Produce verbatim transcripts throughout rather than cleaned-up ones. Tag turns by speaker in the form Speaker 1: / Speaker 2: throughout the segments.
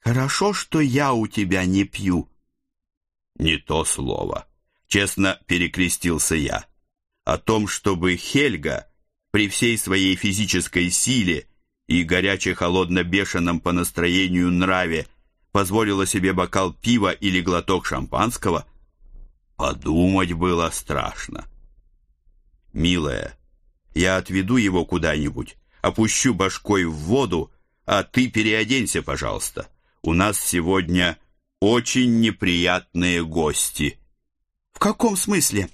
Speaker 1: Хорошо, что я у тебя не пью».
Speaker 2: «Не то слово», — честно перекрестился я. О том, чтобы Хельга при всей своей физической силе и горяче-холодно-бешеном по настроению нраве позволила себе бокал пива или глоток шампанского, подумать было страшно. «Милая, я отведу его куда-нибудь, опущу башкой в воду, а ты переоденься, пожалуйста. У нас сегодня очень неприятные гости».
Speaker 1: «В каком смысле?»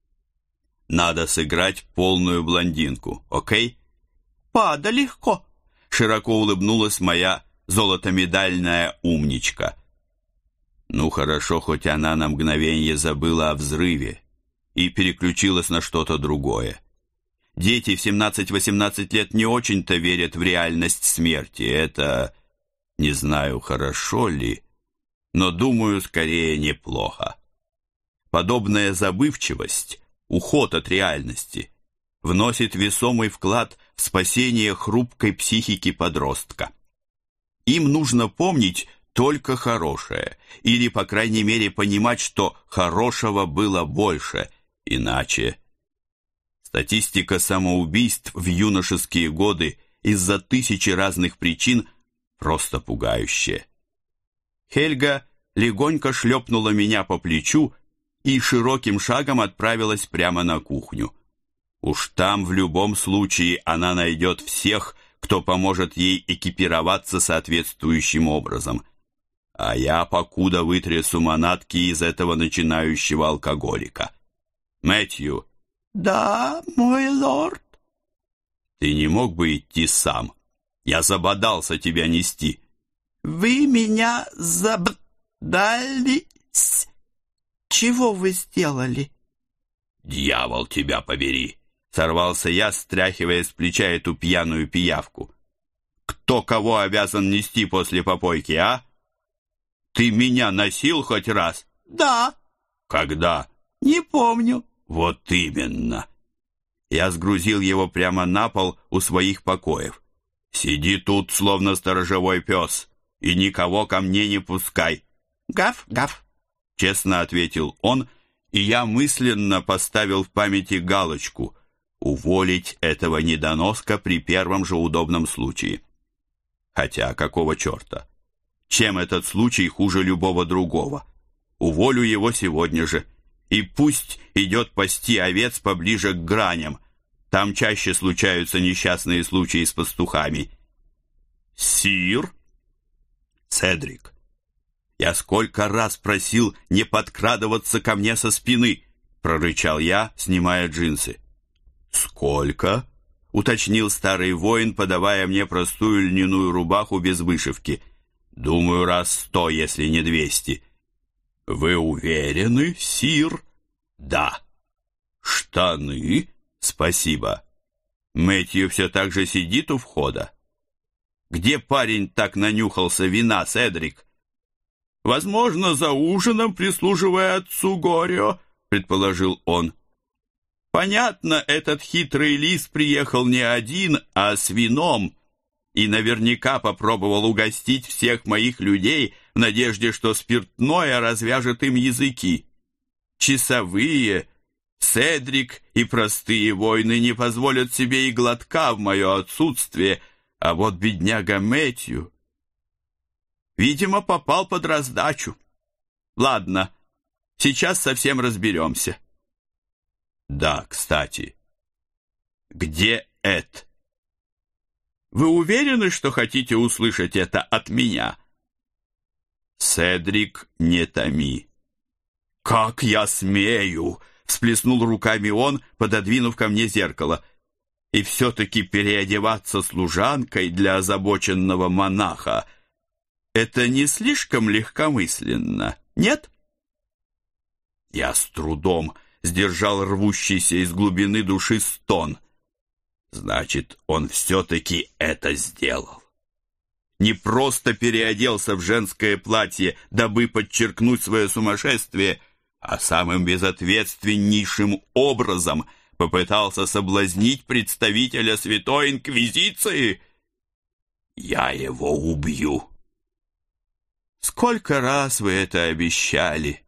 Speaker 2: «Надо сыграть полную блондинку, окей?»
Speaker 1: «Па, да легко»,
Speaker 2: — широко улыбнулась моя золотомедальная умничка. Ну хорошо, хоть она на мгновение забыла о взрыве и переключилась на что-то другое. Дети в семнадцать-восемнадцать лет не очень-то верят в реальность смерти. Это, не знаю, хорошо ли, но, думаю, скорее неплохо. Подобная забывчивость, уход от реальности, вносит весомый вклад в спасение хрупкой психики подростка. Им нужно помнить только хорошее, или, по крайней мере, понимать, что хорошего было больше, иначе... Статистика самоубийств в юношеские годы из-за тысячи разных причин просто пугающая. Хельга легонько шлепнула меня по плечу и широким шагом отправилась прямо на кухню. Уж там в любом случае она найдет всех, кто поможет ей экипироваться соответствующим образом. А я покуда вытрясу манатки из этого начинающего алкоголика. Мэтью.
Speaker 1: «Да, мой лорд».
Speaker 2: «Ты не мог бы идти сам? Я забодался тебя нести».
Speaker 1: «Вы меня забдались? Чего вы сделали?»
Speaker 2: «Дьявол тебя побери!» — сорвался я, стряхивая с плеча эту пьяную пиявку. «Кто кого обязан нести после попойки, а? Ты меня носил хоть раз?»
Speaker 1: «Да».
Speaker 2: «Когда?»
Speaker 1: «Не помню».
Speaker 2: «Вот именно!» Я сгрузил его прямо на пол у своих покоев. «Сиди тут, словно сторожевой пес, и никого ко мне не пускай».
Speaker 1: «Гав, гав»,
Speaker 2: — честно ответил он, и я мысленно поставил в памяти галочку «Уволить этого недоноска при первом же удобном случае». Хотя, какого черта? Чем этот случай хуже любого другого? Уволю его сегодня же. И пусть идет пасти овец поближе к граням. Там чаще случаются несчастные случаи с пастухами. «Сир?» «Седрик, я сколько раз просил не подкрадываться ко мне со спины!» прорычал я, снимая джинсы. «Сколько?» — уточнил старый воин, подавая мне простую льняную рубаху без вышивки. «Думаю, раз сто, если не двести». «Вы уверены, сир?» «Да». «Штаны?» «Спасибо». Мэтью все так же сидит у входа. «Где парень так нанюхался вина, Седрик?» «Возможно, за ужином, прислуживая отцу Горио», — предположил он. «Понятно, этот хитрый лис приехал не один, а с вином, и наверняка попробовал угостить всех моих людей в надежде, что спиртное развяжет им языки. Часовые, Седрик и простые воины не позволят себе и глотка в мое отсутствие, а вот бедняга Мэтью, видимо, попал под раздачу. Ладно, сейчас совсем разберемся». «Да, кстати, где Эд?» «Вы уверены, что хотите услышать это от меня?» «Седрик, не томи». «Как я смею!» — всплеснул руками он, пододвинув ко мне зеркало. «И все-таки переодеваться служанкой для озабоченного монаха — это не слишком легкомысленно, нет?» Я с трудом сдержал рвущийся из глубины души стон. Значит, он все-таки это сделал. Не просто переоделся в женское платье, дабы подчеркнуть свое сумасшествие, а самым безответственнейшим образом попытался соблазнить представителя Святой Инквизиции. Я его убью. сколько раз вы это обещали?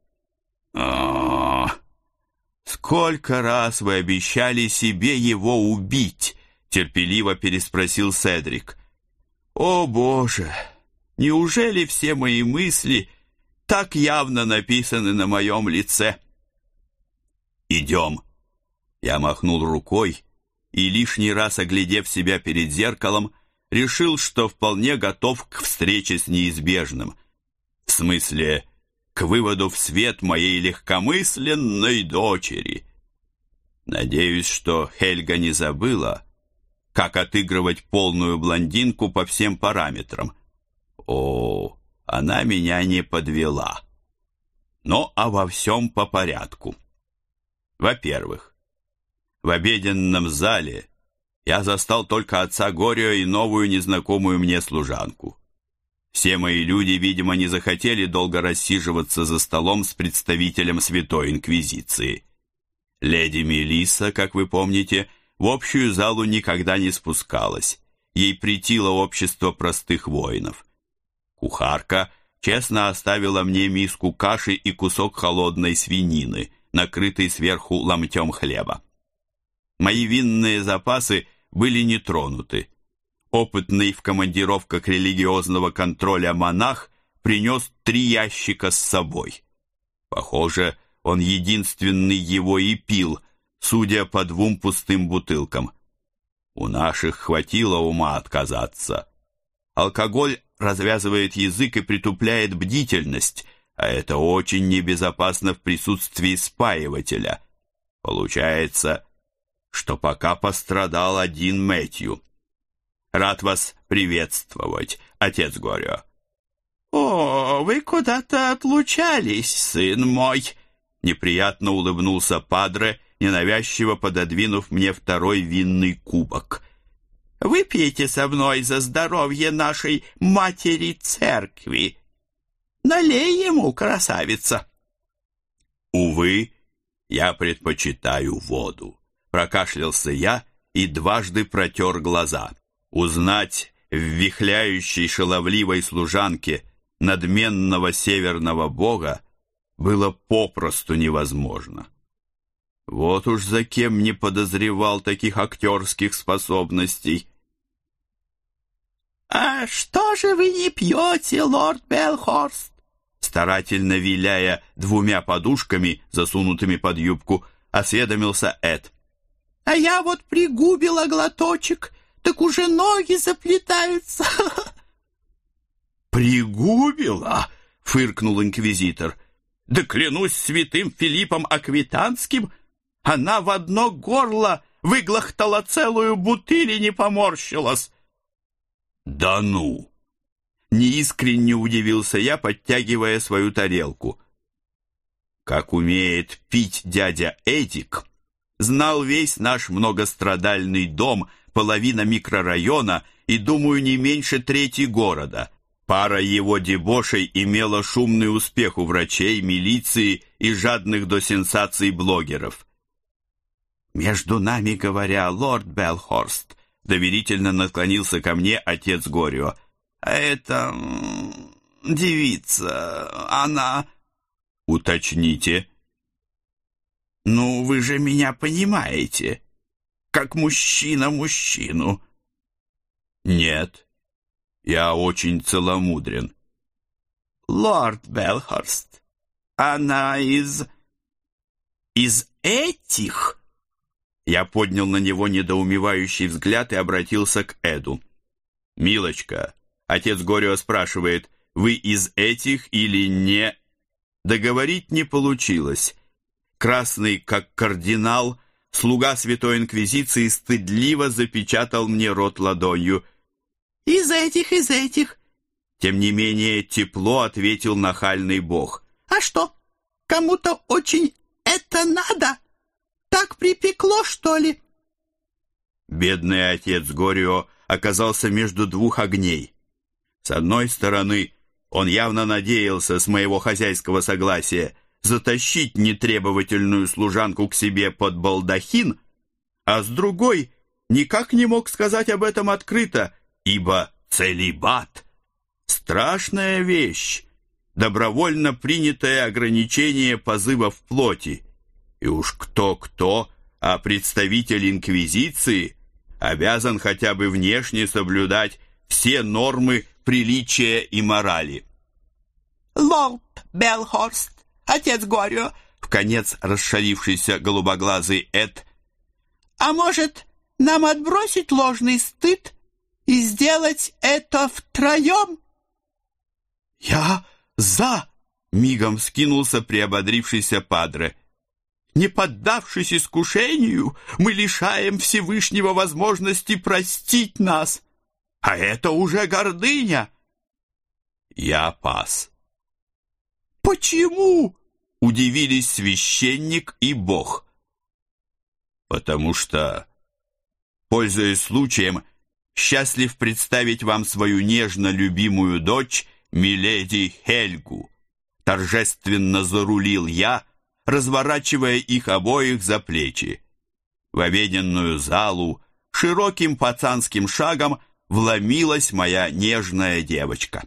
Speaker 2: О, сколько раз вы обещали себе его убить? Терпеливо переспросил Седрик. О, Боже, неужели все мои мысли так явно написаны на моем лице? Идем. Я махнул рукой и, лишний раз оглядев себя перед зеркалом, решил, что вполне готов к встрече с неизбежным. В смысле, к выводу в свет моей легкомысленной дочери. Надеюсь, что Хельга не забыла, как отыгрывать полную блондинку по всем параметрам. О, она меня не подвела. Но а во всем по порядку. Во-первых, в обеденном зале я застал только отца Горио и новую незнакомую мне служанку. Все мои люди, видимо, не захотели долго рассиживаться за столом с представителем Святой Инквизиции. Леди Мелисса, как вы помните, в общую залу никогда не спускалась. Ей претило общество простых воинов. Кухарка честно оставила мне миску каши и кусок холодной свинины, накрытый сверху ломтем хлеба. Мои винные запасы были не тронуты. Опытный в командировках религиозного контроля монах принес три ящика с собой. Похоже, он единственный его и пил, судя по двум пустым бутылкам. У наших хватило ума отказаться. Алкоголь развязывает язык и притупляет бдительность, а это очень небезопасно в присутствии спаивателя. Получается, что пока пострадал один Мэтью. Рад вас приветствовать, отец Горио.
Speaker 1: О, вы куда-то отлучались, сын мой.
Speaker 2: Неприятно улыбнулся падре, ненавязчиво пододвинув мне второй винный кубок.
Speaker 1: Выпейте со мной за здоровье нашей матери церкви. Налей ему, красавица.
Speaker 2: Увы, я предпочитаю воду. Прокашлялся я и дважды протер глаза. Узнать в вихляющей шаловливой служанке надменного северного бога было попросту невозможно. Вот уж за кем не подозревал таких актерских способностей.
Speaker 1: «А что же вы не пьете, лорд Белхорст?»
Speaker 2: Старательно виляя двумя подушками, засунутыми под юбку, осведомился Эд.
Speaker 1: «А я вот пригубила глоточек, так уже ноги заплетаются».
Speaker 2: «Пригубила?» — фыркнул инквизитор. «Да клянусь святым Филиппом Аквитанским, она в одно горло выглохтала целую бутыль и не поморщилась». «Да ну!» — неискренне удивился я, подтягивая свою тарелку. Как умеет пить дядя Эдик, знал весь наш многострадальный дом, половина микрорайона и, думаю, не меньше трети города. Пара его дебошей имела шумный успех у врачей, милиции и жадных до сенсаций блогеров. «Между нами говоря, лорд Белхорст», — доверительно наклонился ко мне отец Горио,
Speaker 1: «а эта девица, она...»
Speaker 2: «Уточните».
Speaker 1: «Ну, вы же меня понимаете, как мужчина мужчину».
Speaker 2: «Нет, я очень целомудрен».
Speaker 1: «Лорд Белхорст, она из... из этих...»
Speaker 2: Я поднял на него недоумевающий взгляд и обратился к Эду. «Милочка, отец Горио спрашивает, вы из этих или не...» Договорить не получилось. Красный, как кардинал, слуга Святой Инквизиции стыдливо запечатал мне рот ладонью.
Speaker 1: «Из этих, из этих!»
Speaker 2: Тем не менее, тепло ответил нахальный бог.
Speaker 1: «А что, кому-то очень это надо? Так припекло, что ли?»
Speaker 2: Бедный отец Горио оказался между двух огней. С одной стороны, он явно надеялся с моего хозяйского согласия затащить нетребовательную служанку к себе под балдахин, а с другой никак не мог сказать об этом открыто, ибо целибат — страшная вещь, добровольно принятое ограничение позывов плоти. И уж кто-кто, а представитель инквизиции обязан хотя бы внешне соблюдать все нормы приличия и морали.
Speaker 1: Лорд Белхорст, отец Горио,
Speaker 2: вконец расшалившийся голубоглазый Эд,
Speaker 1: а может, нам отбросить ложный стыд и сделать это втроем?
Speaker 2: Я за! Мигом вскинулся приободрившийся падре. Не поддавшись искушению, мы лишаем Всевышнего возможности простить нас. А это уже гордыня. Я пас.
Speaker 1: Почему?
Speaker 2: Удивились священник и Бог. Потому что, пользуясь случаем, счастлив представить вам свою нежно любимую дочь, миледи Хельгу. Торжественно зарулил я, разворачивая их обоих за плечи. В обеденную залу широким пацанским шагом вломилась моя нежная девочка.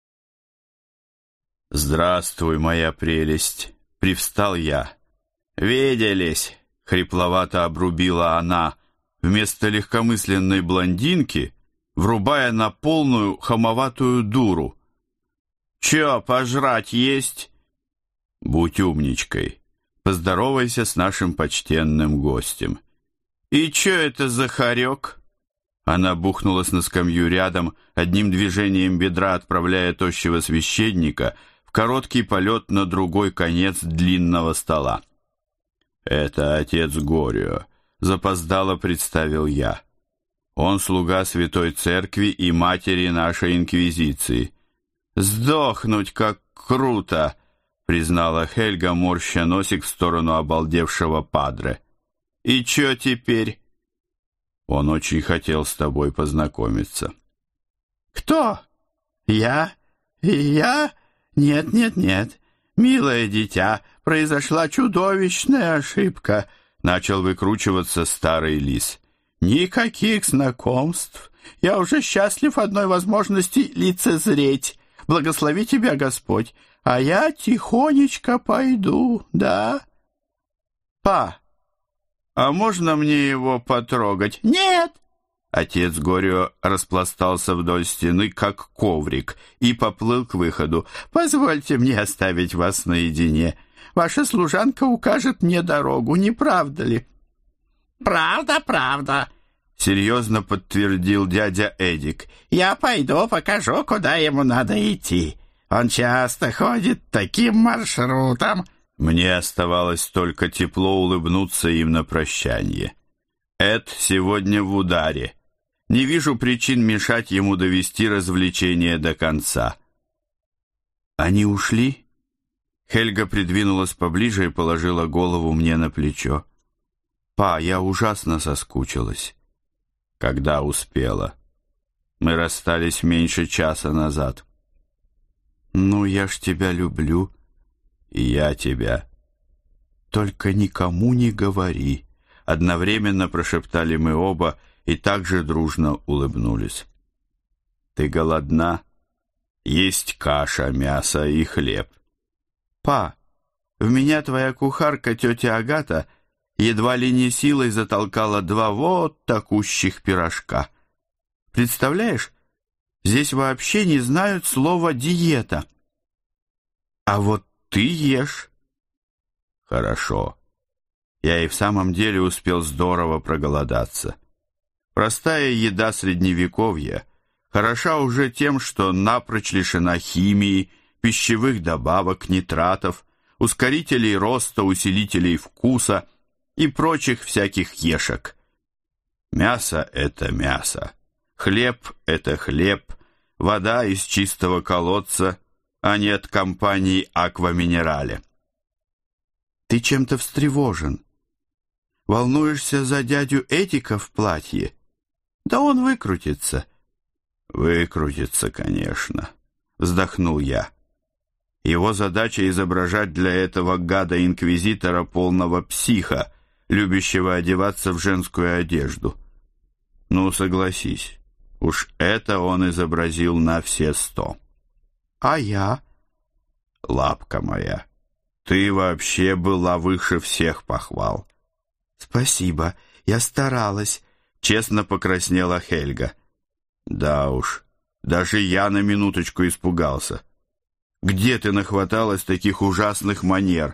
Speaker 2: «Здравствуй, моя прелесть!» — привстал я. «Виделись!» — хрипловато обрубила она, вместо легкомысленной блондинки, врубая на полную хамоватую дуру. «Чё, пожрать есть?» «Будь умничкой, поздоровайся с нашим почтенным гостем». «И чё это за хорек?» Она бухнулась на скамью рядом, одним движением бедра отправляя тощего священника в короткий полет на другой конец длинного стола. «Это отец Горио», — запоздало представил я. «Он слуга Святой Церкви и матери нашей Инквизиции». «Сдохнуть, как круто!» — признала Хельга, морща носик в сторону обалдевшего падре. «И чё теперь?» «Он очень хотел с тобой познакомиться».
Speaker 1: «Кто? Я? Я? Нет, нет, нет. Милое дитя, произошла чудовищная ошибка», — начал выкручиваться старый лис. «Никаких знакомств. Я уже счастлив одной возможности лицезреть. Благослови тебя, Господь, а я тихонечко пойду, да?»
Speaker 2: «Па, а можно мне его потрогать?»
Speaker 1: «Нет!»
Speaker 2: Отец Горио распластался вдоль стены, как коврик, и поплыл к выходу.
Speaker 1: «Позвольте мне оставить вас наедине. Ваша служанка укажет мне дорогу, не правда ли?» «Правда, правда», — серьезно подтвердил дядя Эдик. «Я пойду покажу, куда ему надо идти. Он часто ходит таким маршрутом».
Speaker 2: Мне оставалось только тепло улыбнуться им на прощание. Эд сегодня в ударе. Не вижу причин мешать ему довести развлечение до конца. «Они ушли?» Хельга придвинулась поближе и положила голову мне на плечо. «Па, я ужасно соскучилась». «Когда успела?» «Мы расстались меньше часа назад». «Ну, я ж тебя люблю». «И я тебя». «Только никому не говори», — одновременно прошептали мы оба и также дружно улыбнулись. «Ты голодна? Есть каша, мясо и хлеб». «Па, в меня твоя кухарка, тетя Агата, едва ли не силой затолкала два вот такущих пирожка. Представляешь, здесь вообще не знают слова «диета». А вот ты ешь». «Хорошо. Я и в самом деле успел здорово проголодаться. Простая еда средневековья хороша уже тем, что напрочь лишена химии, пищевых добавок, нитратов, ускорителей роста, усилителей вкуса и прочих всяких ешек. Мясо — это мясо, хлеб — это хлеб, вода из чистого колодца, а не от компании «Аква Минерале». «Ты чем-то встревожен. Волнуешься за дядю Этика в платье? Да он выкрутится». «Выкрутится, конечно», — вздохнул я. Его задача изображать для этого гада-инквизитора полного психа, любящего одеваться в женскую одежду. Ну, согласись, уж это он изобразил на все сто. «А я?
Speaker 1: Лапка моя, ты вообще была выше всех похвал.
Speaker 3: Спасибо, я старалась,
Speaker 1: честно покраснела Хельга. Да уж, даже я на минуточку испугался. Где ты нахваталась таких ужасных манер?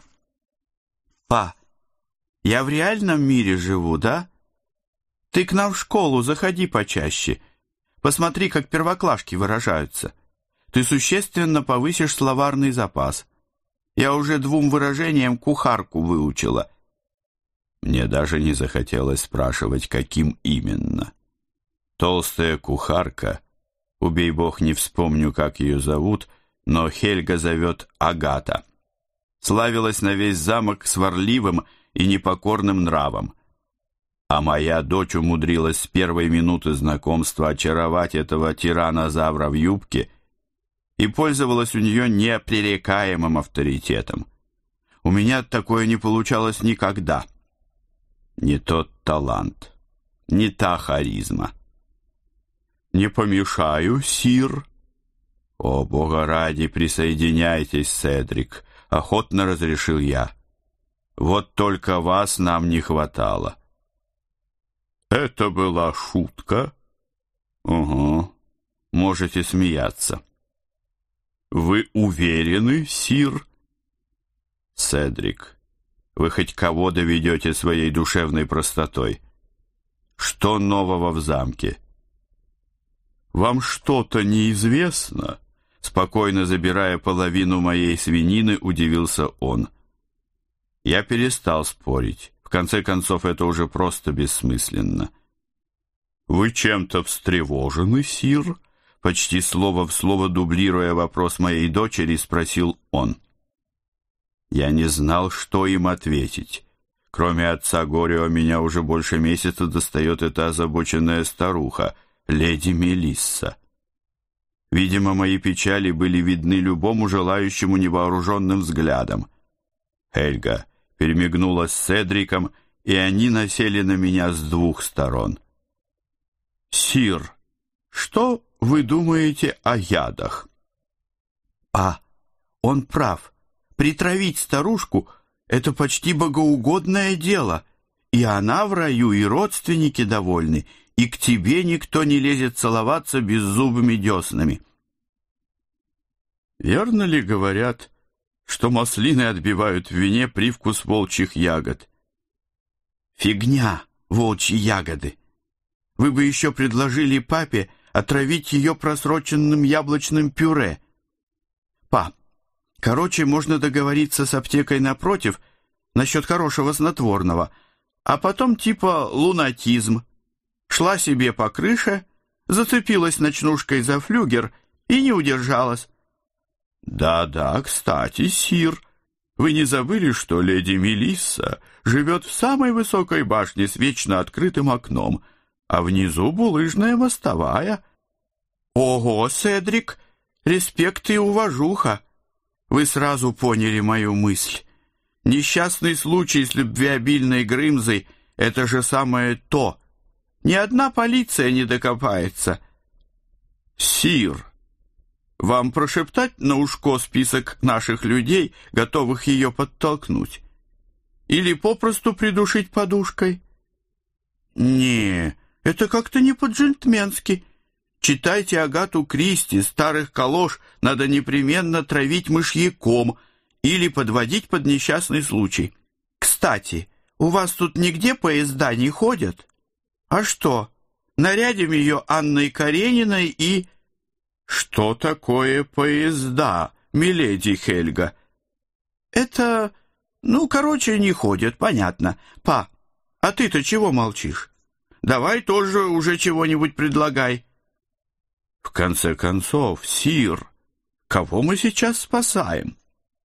Speaker 3: Па, я в реальном мире живу, да? Ты к нам в школу заходи почаще. Посмотри, как первоклашки выражаются. Ты существенно повысишь словарный запас. Я уже двум выражениям кухарку выучила.
Speaker 1: Мне даже не захотелось спрашивать, каким именно. Толстая кухарка, убей бог, не вспомню, как ее зовут, но Хельга зовет Агата, славилась на весь замок сварливым и непокорным нравом. А моя дочь умудрилась с первой минуты знакомства очаровать этого тиранозавра в юбке и пользовалась у нее непререкаемым авторитетом. У меня такое не получалось никогда. Не тот талант, не та харизма. «Не помешаю, сир?» «О, бога ради, присоединяйтесь, Седрик», — охотно разрешил я. «Вот только вас нам не хватало». «Это была шутка?» «Угу, можете смеяться». «Вы уверены, сир?» «Седрик, вы хоть кого доведете своей душевной простотой? Что нового в замке?» «Вам что-то неизвестно?» Спокойно забирая половину моей свинины, удивился он. Я перестал спорить. В конце концов, это уже просто бессмысленно. «Вы чем-то встревожены, сир?» Почти слово в слово дублируя вопрос моей дочери, спросил он. Я не знал, что им ответить. Кроме отца Горио, меня уже больше месяца достает эта озабоченная старуха, леди Мелисса. Видимо, мои печали были видны любому желающему невооруженным взглядом. Хельга перемигнулась с Седриком, и они насели на меня с двух сторон. «Сир, что вы думаете о ядах?»
Speaker 3: «А, он прав. Притравить старушку — это почти богоугодное дело, и она в раю, и родственники довольны, и к тебе никто не лезет целоваться беззубыми деснами».
Speaker 1: «Верно ли говорят, что маслины отбивают в вине привкус волчьих ягод?»
Speaker 3: «Фигня, волчьи ягоды. Вы бы еще предложили папе отравить ее просроченным яблочным пюре. Па, короче, можно договориться с аптекой напротив насчет хорошего снотворного, а потом типа лунатизм. Шла себе по крыше, зацепилась ночнушкой за флюгер и не удержалась».
Speaker 1: «Да-да, кстати, сир, вы не забыли, что леди Мелисса живет в самой высокой башне с вечно открытым окном, а внизу булыжная мостовая?»
Speaker 3: «Ого, Седрик, респект и уважуха! Вы сразу поняли мою мысль. Несчастный случай с любвеобильной Грымзой — это же самое то. Ни одна полиция не докопается».
Speaker 1: «Сир, вам прошептать на ушко список наших людей, готовых ее подтолкнуть? Или попросту придушить подушкой?»
Speaker 3: «Не, это как-то не по-джентльменски. Читайте Агату Кристи, старых калош надо непременно травить мышьяком или подводить под несчастный случай. Кстати, у вас тут нигде поезда не ходят? А что, нарядим ее Анной Карениной и...»
Speaker 1: «Что такое поезда, миледи Хельга?»
Speaker 3: «Это... ну, короче, не ходят, понятно. Па, а ты-то чего молчишь? Давай тоже уже чего-нибудь предлагай».
Speaker 1: «В конце концов, сир, кого мы сейчас спасаем?»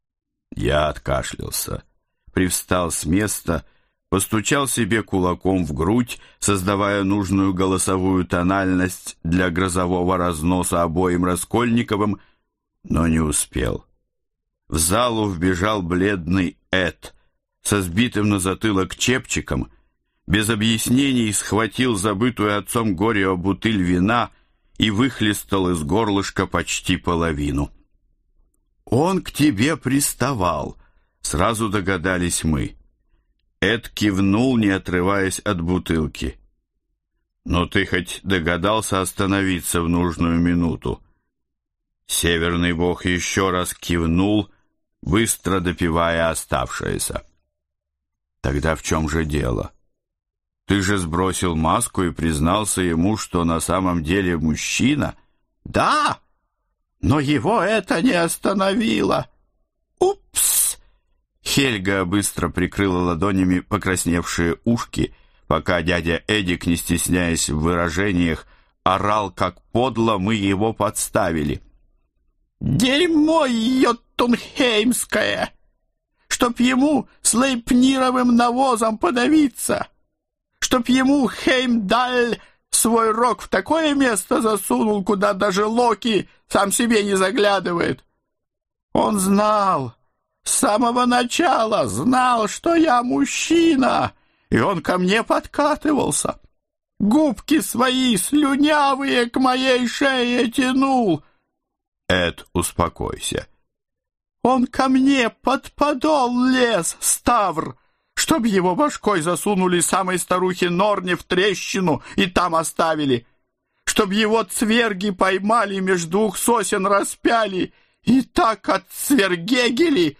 Speaker 1: Я откашлялся, привстал с места, постучал себе кулаком в грудь, создавая нужную голосовую тональность для грозового разноса обоим Раскольниковым, но не успел. В залу вбежал бледный Эд со сбитым на затылок чепчиком, без объяснений схватил забытую отцом Горио бутыль вина и выхлестал из горлышка почти половину.
Speaker 3: Он к тебе приставал, сразу догадались мы. Эд кивнул, не отрываясь от бутылки. Но ты хоть догадался остановиться в нужную минуту? Северный бог еще раз кивнул, быстро допивая оставшееся. Тогда в чем же дело? Ты же сбросил маску и признался ему, что на самом деле мужчина.
Speaker 1: Да, но его это не остановило. Упс!
Speaker 3: Хельга быстро прикрыла ладонями покрасневшие ушки, пока дядя Эдик, не стесняясь в выражениях, орал, как подло мы его подставили.
Speaker 1: «Дерьмо йоттунхеймское! Чтоб ему с лейпнировым навозом подавиться! Чтоб ему Хеймдаль свой рог в такое место засунул, куда даже Локи сам себе не заглядывает! Он знал, с самого начала знал, что я мужчина, и он ко мне подкатывался, губки свои слюнявые к моей шее тянул».
Speaker 3: Эд, успокойся.
Speaker 1: Он ко мне под подол лез, Ставр, чтоб его башкой засунули самой старухе Норне в трещину и там оставили, чтоб его цверги поймали, меж двух сосен распяли и так отцвергегели.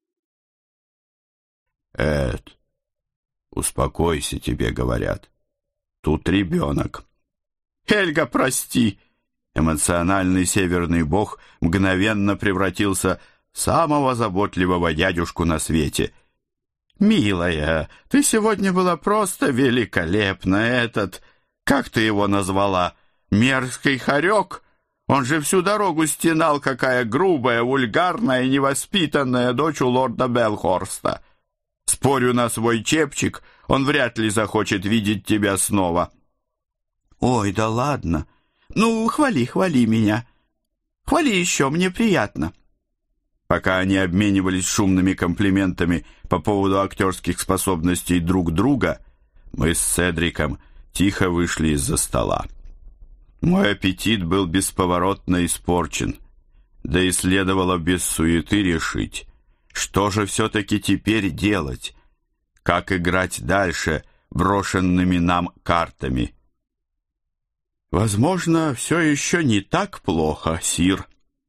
Speaker 3: Эд, успокойся, тебе говорят. Тут ребенок.
Speaker 1: Хельга, прости.
Speaker 3: Эмоциональный северный бог мгновенно превратился в самого заботливого дядюшку на свете.
Speaker 1: «Милая, ты сегодня была просто великолепна. Этот, как ты его назвала, мерзкий хорек? Он же всю дорогу стенал, какая грубая, вульгарная и невоспитанная дочь у лорда Белхорста. Спорю на свой чепчик, он вряд ли захочет видеть тебя снова».
Speaker 3: «Ой, да ладно.
Speaker 1: Ну, хвали, хвали меня. Хвали еще, мне приятно».
Speaker 3: Пока они обменивались шумными комплиментами по поводу актерских способностей друг друга, мы с Седриком тихо вышли из-за стола. Мой аппетит был бесповоротно испорчен, да и следовало без суеты решить, что же все-таки теперь делать, как играть дальше брошенными нам картами.
Speaker 1: «Возможно, все еще не так плохо, сир».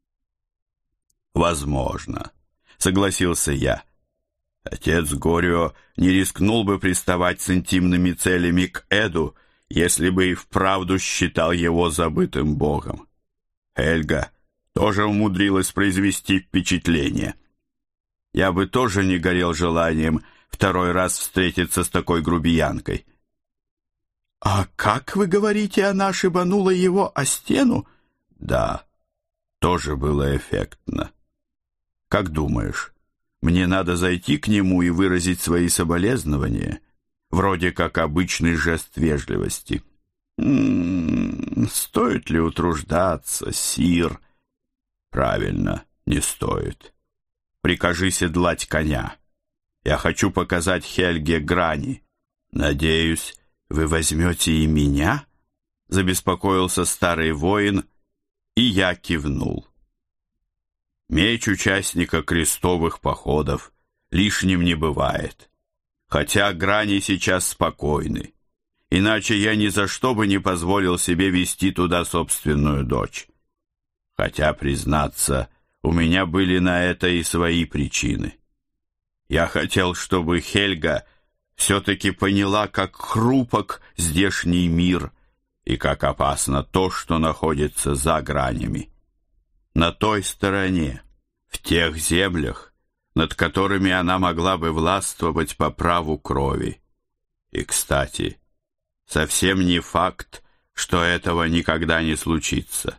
Speaker 3: «Возможно», — согласился я. Отец Горио не рискнул бы приставать с интимными целями к Эду, если бы и вправду считал его забытым богом. Хельга тоже умудрилась произвести впечатление. Я бы тоже не горел желанием второй раз встретиться с такой грубиянкой.
Speaker 1: «А как, вы говорите, она шибанула его о стену?»
Speaker 3: «Да, тоже было эффектно. Как думаешь, мне надо зайти к нему и выразить свои соболезнования, вроде как обычный жест вежливости?»
Speaker 1: «М-м, стоит ли утруждаться, сир?»
Speaker 3: «Правильно, не стоит. Прикажи седлать коня. Я хочу показать Хельге грани. Надеюсь, вы возьмете и меня?» Забеспокоился старый воин, и я кивнул. Меч участника крестовых походов лишним не бывает, хотя грани сейчас спокойны, иначе я ни за что бы не позволил себе вести туда собственную дочь. Хотя, признаться, у меня были на это и свои причины. Я хотел, чтобы Хельга все-таки поняла, как хрупок здешний мир и как опасно то, что находится за гранями. На той стороне, в тех землях, над которыми она могла бы властвовать по праву крови. И, кстати, совсем не факт, что этого никогда не случится.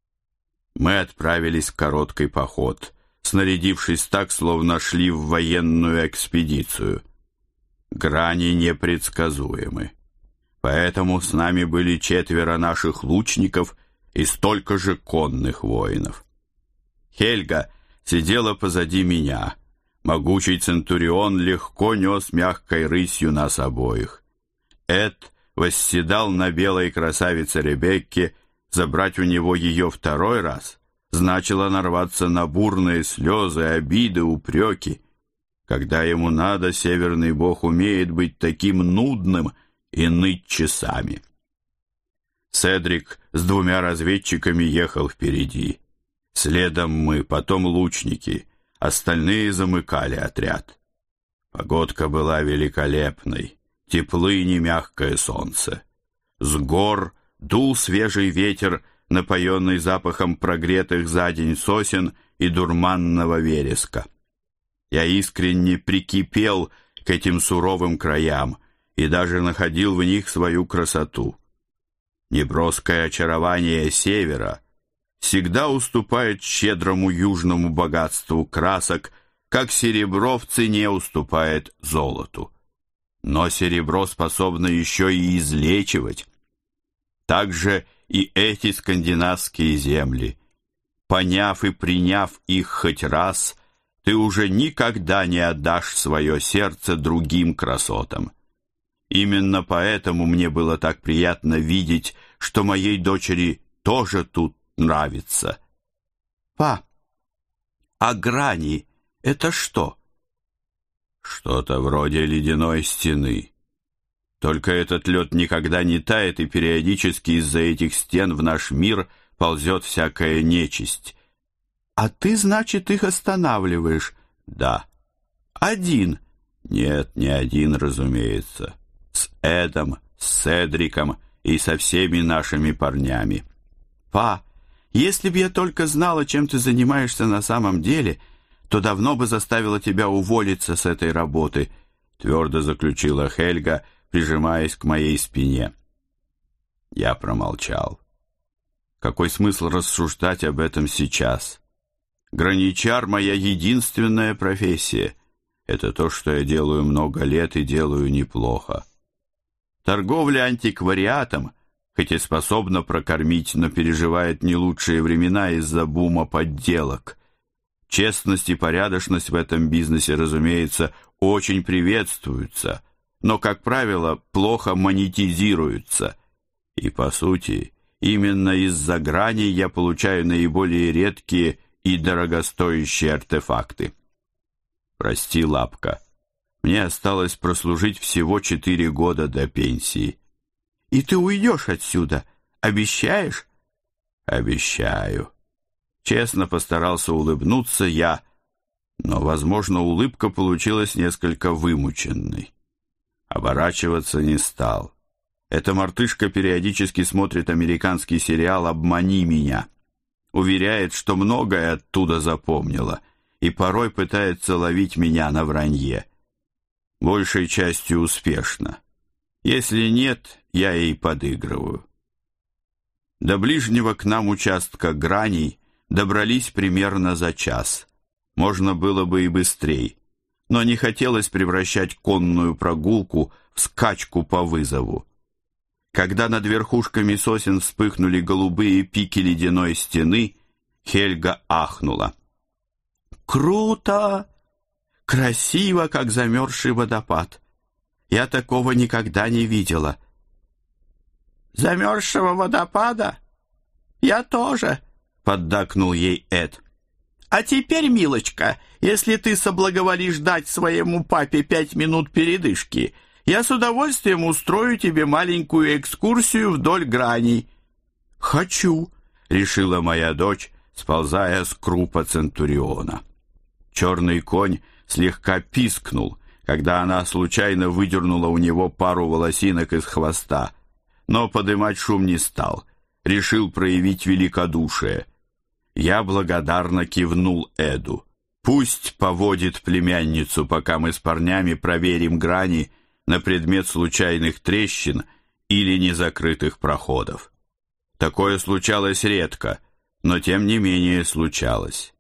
Speaker 3: Мы отправились в короткий поход, снарядившись так, словно шли в военную экспедицию. Грани непредсказуемы. Поэтому с нами были четверо наших лучников и столько же конных воинов. Хельга сидела позади меня. Могучий центурион легко нес мягкой рысью нас обоих. Эд восседал на белой красавице Ребекке. Забрать у него ее второй раз
Speaker 1: значило нарваться на бурные слезы, обиды, упреки. Когда ему надо, северный бог умеет быть таким нудным и ныть часами. Седрик с двумя разведчиками ехал впереди. Следом мы, потом лучники, остальные замыкали отряд. Погодка была великолепной, теплы не мягкое солнце. С гор дул свежий ветер, напоенный запахом прогретых за день сосен и дурманного вереска. Я искренне прикипел к этим суровым краям и даже находил в них свою красоту. Неброское очарование севера всегда уступает щедрому южному богатству красок, как серебро в цене уступает золоту. Но серебро способно еще и излечивать. Также и эти скандинавские земли. Поняв и приняв их хоть раз, ты уже никогда не отдашь свое сердце другим красотам. Именно поэтому мне было так приятно видеть, что моей дочери тоже тут нравится. Па, а грани — это что? Что-то вроде ледяной стены. Только этот лед никогда не тает, и периодически из-за этих стен в наш мир ползет всякая нечисть. А ты, значит, их останавливаешь? Да. Один? Нет, не один, разумеется. С Эдом, с Седриком и со всеми нашими парнями. Па, если б я только знала, чем ты занимаешься на самом деле, то давно бы заставила тебя уволиться с этой работы, твердо заключила Хельга, прижимаясь к моей спине. Я промолчал. Какой смысл рассуждать об этом сейчас? Граничар — моя единственная профессия. Это то, что я делаю много лет и делаю неплохо. Торговля антиквариатом, хоть и способна прокормить, но переживает не лучшие времена из-за бума подделок. Честность и порядочность в этом бизнесе, разумеется, очень приветствуются, но, как правило, плохо монетизируются. И, по сути, именно из-за грани я получаю наиболее редкие и дорогостоящие артефакты. Прости, Лапка, мне осталось прослужить всего четыре года до пенсии. И ты уйдешь отсюда, обещаешь? Обещаю. Честно постарался улыбнуться я, но, возможно, улыбка получилась несколько вымученной. Оборачиваться не стал. Эта мартышка периодически смотрит американский сериал «Обмани меня». Уверяет, что многое оттуда запомнила, и порой пытается ловить меня на вранье. Большей частью успешно. Если нет, я ей подыгрываю. До ближнего к нам участка граней добрались примерно за час. Можно было бы и быстрей, но не хотелось превращать конную прогулку в скачку по вызову. Когда над верхушками сосен вспыхнули голубые пики ледяной стены, Хельга ахнула. «Круто! Красиво, как замерзший водопад. Я такого никогда не видела». «Замерзшего водопада? Я тоже», — поддакнул ей Эд. «А теперь, милочка, если ты соблаговолишь дать своему папе пять минут передышки, я с удовольствием устрою тебе маленькую экскурсию вдоль граней». «Хочу», — решила моя дочь, сползая с крупа Центуриона. Черный конь слегка пискнул, когда она случайно выдернула у него пару волосинок из хвоста, но подымать шум не стал, решил проявить великодушие. Я благодарно кивнул Эду. Пусть поводит племянницу, пока мы с парнями проверим грани на предмет случайных трещин или незакрытых проходов. Такое случалось редко, но тем не менее случалось.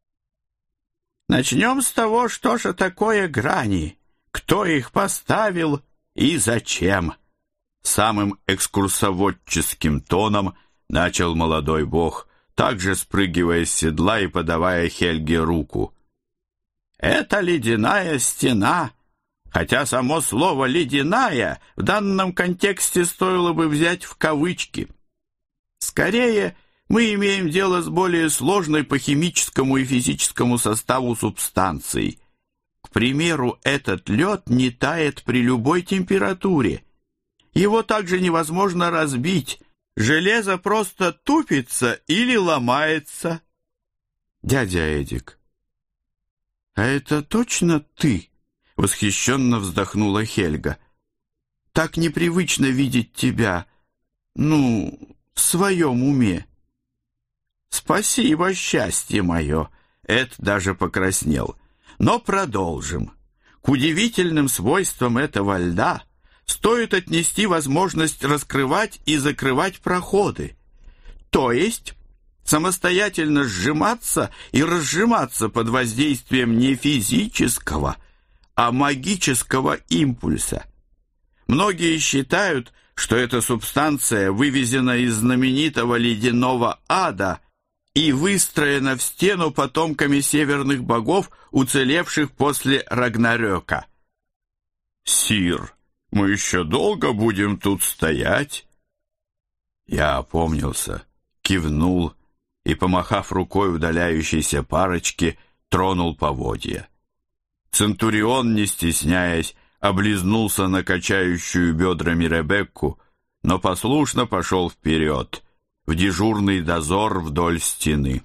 Speaker 1: Начнем с того, что же такое грани, кто их поставил и зачем. Самым экскурсоводческим тоном начал молодой бог, также спрыгивая с седла и подавая Хельге руку. Это ледяная стена, хотя само слово «ледяная» в данном контексте стоило бы взять в кавычки. Скорее,
Speaker 3: Мы имеем дело с более сложной по химическому и физическому составу субстанцией. К примеру, этот лед не тает при любой температуре. Его также невозможно разбить. Железо просто тупится или ломается. Дядя Эдик, а это точно ты? Восхищенно вздохнула Хельга. Так непривычно видеть тебя, ну, в своем уме. Спасибо, счастье мое. Эд даже покраснел. Но продолжим. К удивительным свойствам этого льда стоит отнести возможность раскрывать и закрывать проходы. То есть самостоятельно сжиматься и разжиматься под воздействием не физического, а магического импульса. Многие считают, что эта субстанция вывезена из знаменитого ледяного ада и выстроена в стену потомками северных богов, уцелевших после Рагнарёка. «Сир, мы еще долго будем тут стоять?» Я опомнился, кивнул и, помахав рукой удаляющейся парочке, тронул поводья. Центурион, не стесняясь, облизнулся на качающую бедрами Ребекку, но послушно пошел вперед, в дежурный дозор вдоль стены.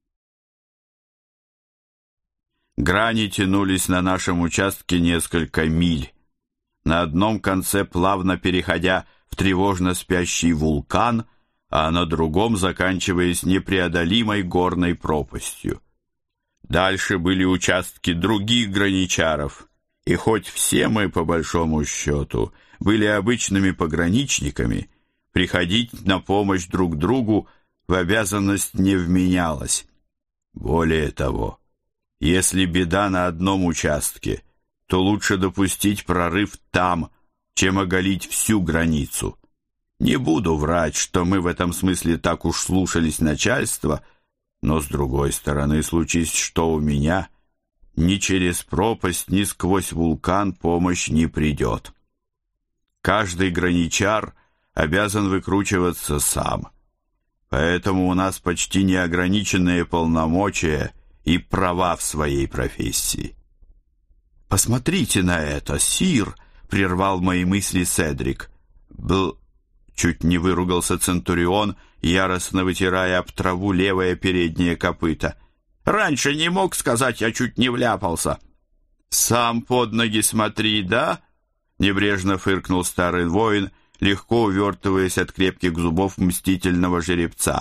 Speaker 3: Грани тянулись на нашем участке несколько миль, на одном конце плавно переходя в тревожно спящий вулкан, а на другом заканчиваясь непреодолимой горной пропастью. Дальше были участки других граничаров, и хоть все мы, по большому счету, были обычными пограничниками, приходить на помощь друг другу в обязанность не вменялось. Более того, если беда на одном участке, то лучше допустить прорыв там, чем оголить всю границу. Не буду врать, что мы в этом смысле так уж слушались начальства, но, с другой стороны, случись что у меня, ни через пропасть, ни сквозь вулкан помощь не придет. Каждый граничар обязан выкручиваться сам. Поэтому у нас почти неограниченные полномочия и права в своей профессии. «Посмотрите на это, сир!» — прервал мои мысли Седрик. «Бл...» — чуть не выругался Центурион, яростно вытирая об траву левое переднее копыто. «Раньше не мог сказать, я чуть не вляпался». «Сам под ноги смотри, да?» — небрежно фыркнул старый воин, легко увертываясь от крепких зубов мстительного жеребца.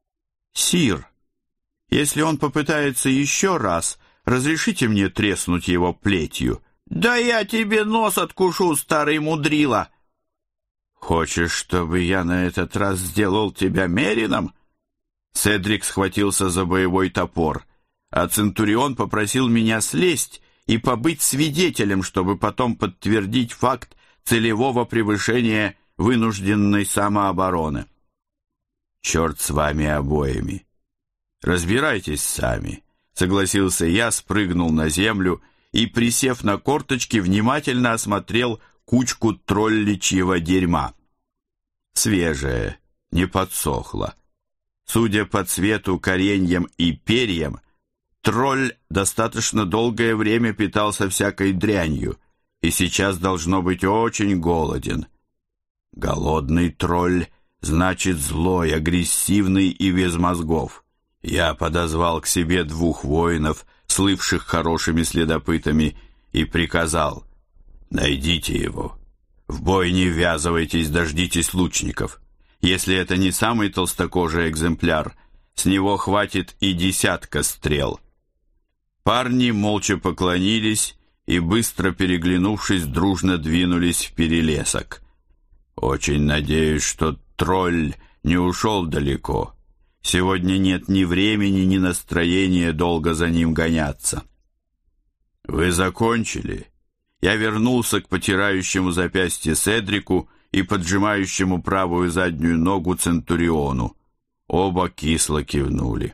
Speaker 3: «Сир, если он попытается еще раз, разрешите мне треснуть его плетью?» «Да я тебе нос откушу, старый мудрила!» «Хочешь, чтобы я на этот раз сделал тебя мерином?» Седрик схватился за боевой топор, а Центурион попросил меня слезть и побыть свидетелем, чтобы потом подтвердить факт целевого превышения вынужденной самообороны. «Черт с вами обоими! Разбирайтесь сами!» Согласился я, спрыгнул на землю и, присев на корточки, внимательно осмотрел кучку тролличьего дерьма. Свежее, не подсохло. Судя по цвету, кореньям и перьям, тролль достаточно долгое время питался всякой дрянью и сейчас должно быть очень голоден. Голодный тролль значит злой, агрессивный и без мозгов. Я подозвал к себе двух воинов, слывших хорошими следопытами, и приказал: «Найдите его. В бой не ввязывайтесь, дождитесь лучников. Если это не самый толстокожий экземпляр, с него хватит и десятка стрел». Парни молча поклонились и, быстро переглянувшись, дружно двинулись в перелесок. «Очень надеюсь, что тролль не ушел далеко. Сегодня нет ни времени, ни настроения долго за ним гоняться». «Вы закончили?» Я вернулся к потирающему запястье Седрику и поджимающему правую заднюю ногу Центуриону. Оба кисло кивнули.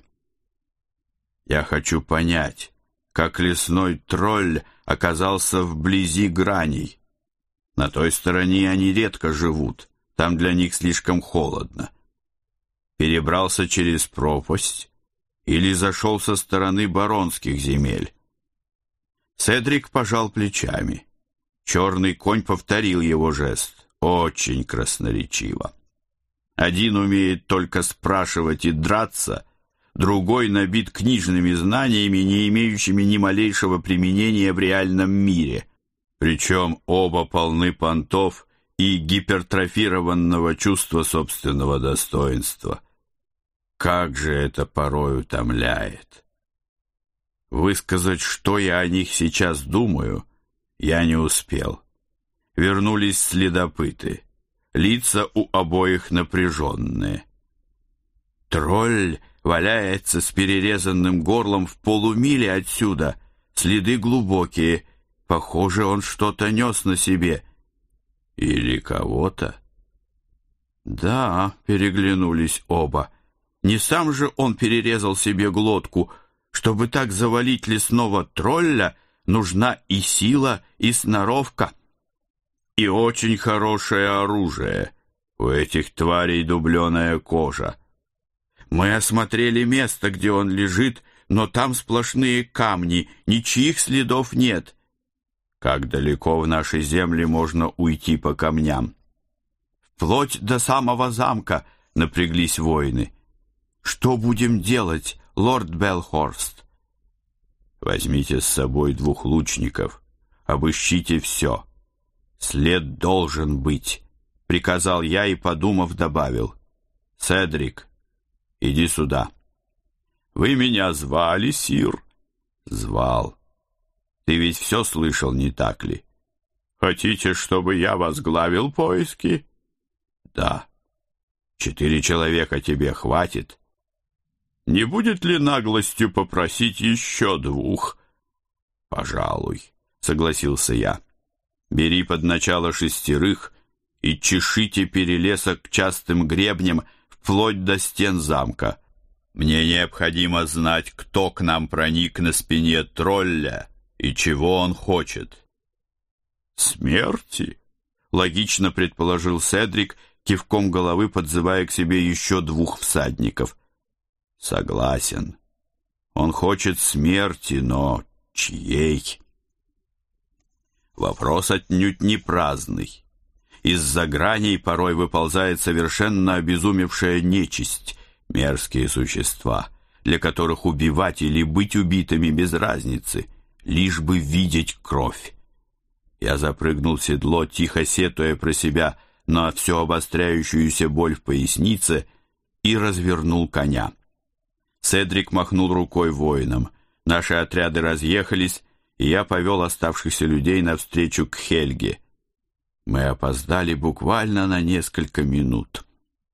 Speaker 3: «Я хочу понять, как лесной тролль оказался вблизи граней. На той стороне они редко живут, там для них слишком холодно.
Speaker 2: перебрался через пропасть или зашел со стороны баронских земель. Седрик пожал плечами. Черный конь повторил его жест, очень красноречиво. Один умеет только спрашивать и драться, другой набит книжными знаниями, не имеющими ни малейшего применения в реальном мире. Причем оба полны понтов и гипертрофированного чувства собственного достоинства. Как же это порой утомляет! Высказать, что я о них сейчас думаю, я не успел. Вернулись следопыты. Лица у обоих напряженные. Тролль валяется с перерезанным горлом в полумиле отсюда. Следы глубокие. Похоже, он что-то нес на себе. Или кого-то. Да, переглянулись оба. Не сам же он перерезал себе глотку. Чтобы так завалить лесного тролля, нужна и сила, и сноровка. И очень хорошее оружие. У этих тварей дубленая кожа. Мы осмотрели место, где он лежит, но там сплошные камни, ничьих следов нет. Как далеко в нашей земле можно уйти по камням? Вплоть до самого замка напряглись воины. Что будем делать, лорд Белхорст? Возьмите с собой двух лучников, обыщите все. След должен быть, приказал я и, подумав, добавил. Седрик, иди сюда. Вы меня звали, сир? Звал. Ты ведь все слышал, не так ли? Хотите, чтобы я возглавил поиски? Да. Четыре человека тебе хватит. Не будет ли наглостью попросить еще двух? Пожалуй, согласился я. Бери под начало шестерых и чешите перелесок частым гребнем вплоть до стен замка. Мне необходимо знать, кто к нам проник на спине тролля и чего он хочет. Смерти? Логично предположил Седрик, кивком головы подзывая к себе еще двух всадников. Согласен. Он хочет смерти, но чьей? Вопрос отнюдь не праздный. Из-за граней порой выползает совершенно обезумевшая нечисть, мерзкие существа, для которых убивать или быть убитыми без разницы, лишь бы видеть кровь. Я запрыгнул в седло, тихо сетуя про себя на все обостряющуюся боль в пояснице, и развернул коня. Седрик махнул рукой воинам. Наши отряды разъехались, и я повел оставшихся людей навстречу к Хельге. Мы опоздали буквально на несколько минут.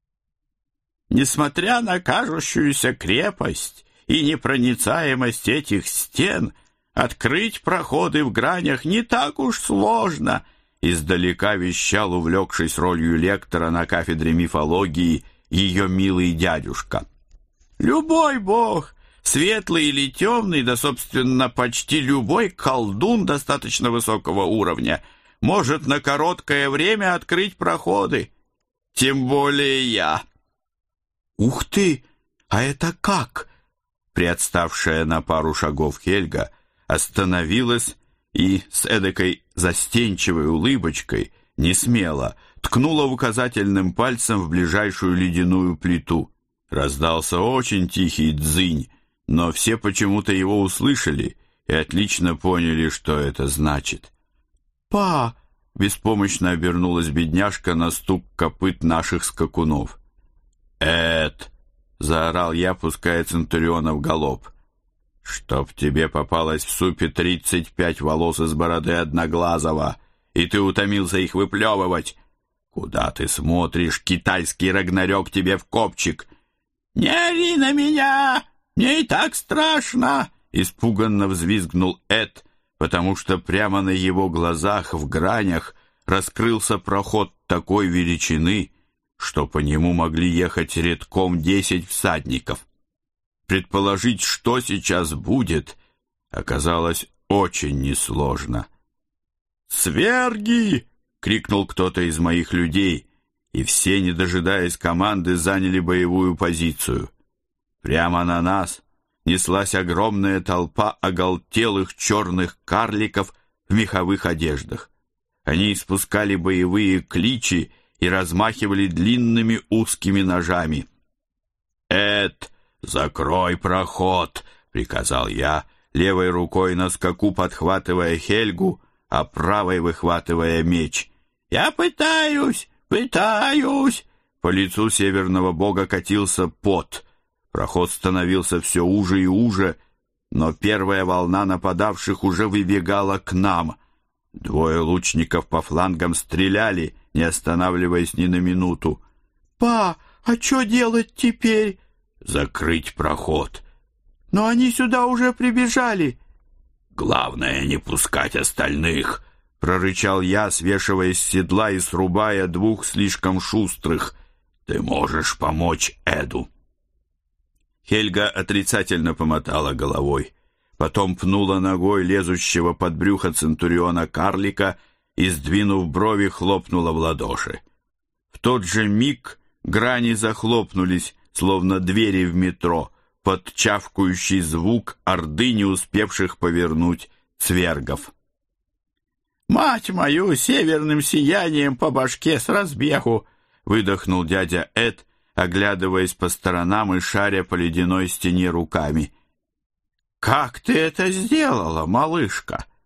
Speaker 2: Несмотря на кажущуюся крепость и непроницаемость этих стен, открыть проходы в гранях не так уж сложно, издалека вещал, увлекшись ролью лектора на кафедре мифологии, ее милый дядюшка. Любой бог, светлый или темный, да, собственно, почти любой колдун достаточно высокого уровня, может на короткое время открыть проходы. Тем более я. Ух ты! А это как? Приотставшая на пару шагов Хельга остановилась и с эдакой застенчивой улыбочкой несмело ткнула указательным пальцем в ближайшую ледяную плиту. Раздался очень тихий дзынь, но все почему-то его услышали и отлично поняли, что это значит. «Па!» — беспомощно обернулась бедняжка на стук копыт наших скакунов. «Эд!» — заорал я, пуская Центуриона в галоп. «Чтоб тебе попалось в супе тридцать пять волос из бороды Одноглазого, и ты утомился их выплевывать! Куда ты смотришь, китайский рагнарёк тебе в копчик?» «Не ори на меня! Мне и так страшно!» — испуганно взвизгнул Эд, потому что прямо на его глазах в гранях раскрылся проход такой величины, что по нему могли ехать редком десять всадников. Предположить, что сейчас будет, оказалось очень несложно. «Сверги!» — крикнул кто-то из моих людей, и все, не дожидаясь команды, заняли боевую позицию. Прямо на нас неслась огромная толпа оголтелых черных карликов в меховых одеждах. Они испускали боевые кличи и размахивали длинными узкими ножами. «Эд, закрой проход!» — приказал я, левой рукой на скаку подхватывая Хельгу, а правой выхватывая меч. «Я пытаюсь, пытаюсь!» По лицу северного бога катился пот. Проход становился все уже и уже, но первая волна нападавших уже выбегала к нам. Двое лучников по флангам стреляли, не останавливаясь ни на минуту.
Speaker 3: «Па, а что делать теперь?»
Speaker 2: «Закрыть проход».
Speaker 3: «Но они сюда уже прибежали».
Speaker 2: «Главное, не пускать остальных», — прорычал я, свешиваясь с седла и срубая двух слишком шустрых. «Ты можешь помочь Эду». Хельга отрицательно помотала головой, потом пнула ногой лезущего под брюхо центуриона карлика и, сдвинув брови, хлопнула в ладоши. В тот же миг грани захлопнулись, словно двери в метро, под чавкающий звук орды, не успевших повернуть цвергов.
Speaker 1: «Мать мою, северным сиянием по башке с разбегу!» — выдохнул дядя Эд, оглядываясь по сторонам и шаря по ледяной стене руками. «Как ты это сделала, малышка?»